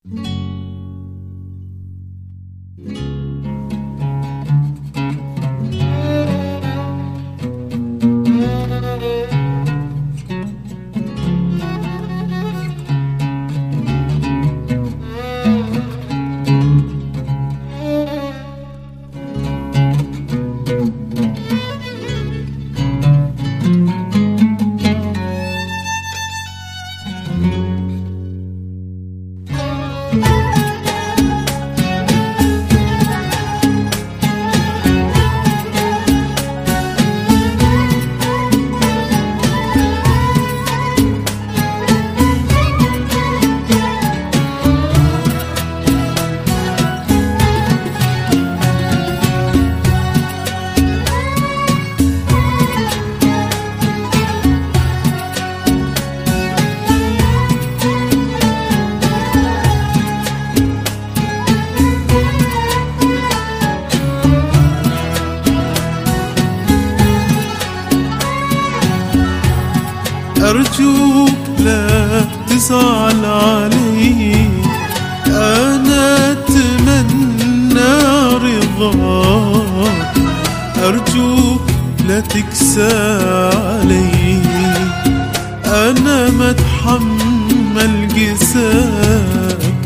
أرجوك لا تزعل علي، أنا أتمنى رضاك. أرجوك لا تكسى علي، أنا ما أتحمل جزاك.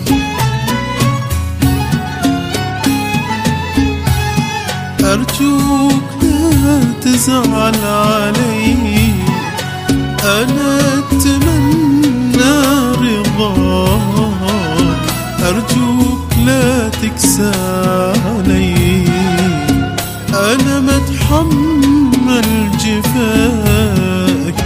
أرجوك لا تزعل علي، أنا أتمنى رضاك. أرجوك لا تكسى علي، أنا ما أتحمل جفاك.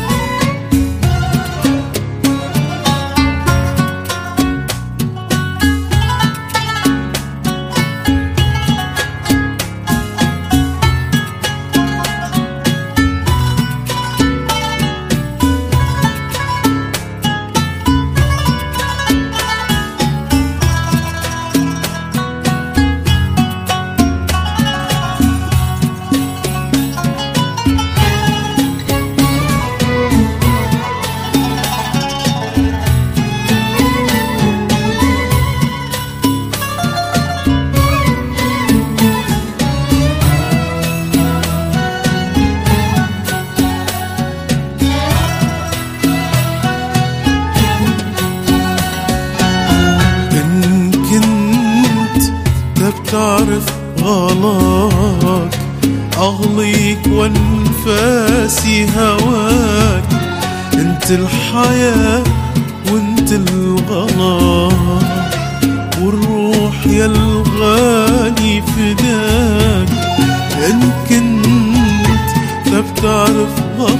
تعرف غلاك أغليك وانفاسي هواك. انت الحياة وانت الغلا، والروح يا الغالي فداك. إن كنت لا بتعرف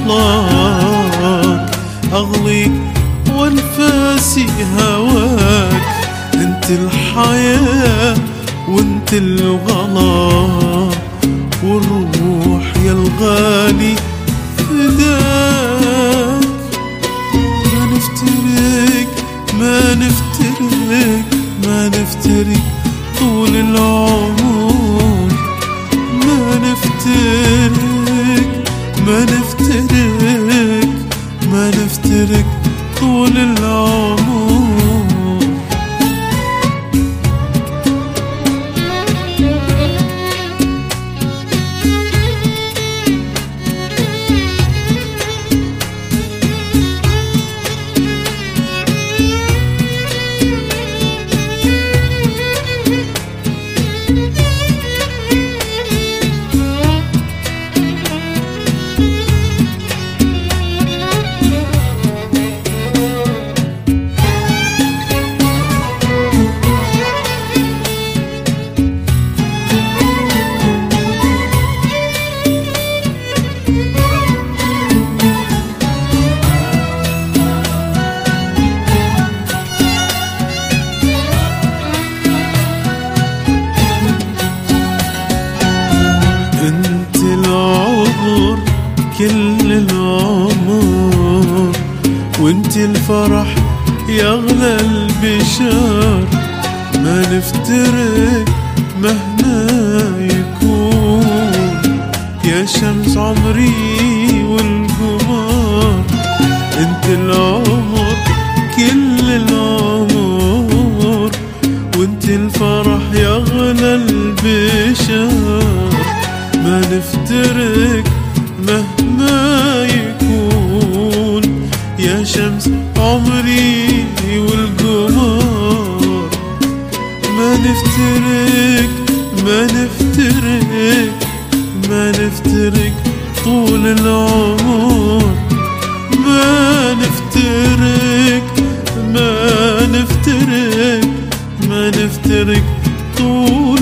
غلاك أغليك وانفاسي هواك. انت الحياة وانت الغلا، والروح يا الغالي فداك. ما نفترق ما نفترق ما نفترق طول العمر. ما نفترق ما نفترق ما نفترق طول العمر. كل العمر وانت الفرح يا اغلى البشار. ما نفترق مهما يكون يا شمس عمري والقمر. انت العمر كل العمر يا شمس عمري والقمر، ما نفترق ما نفترق ما نفترق طول العمر، ما نفترق ما نفترق ما نفترق طول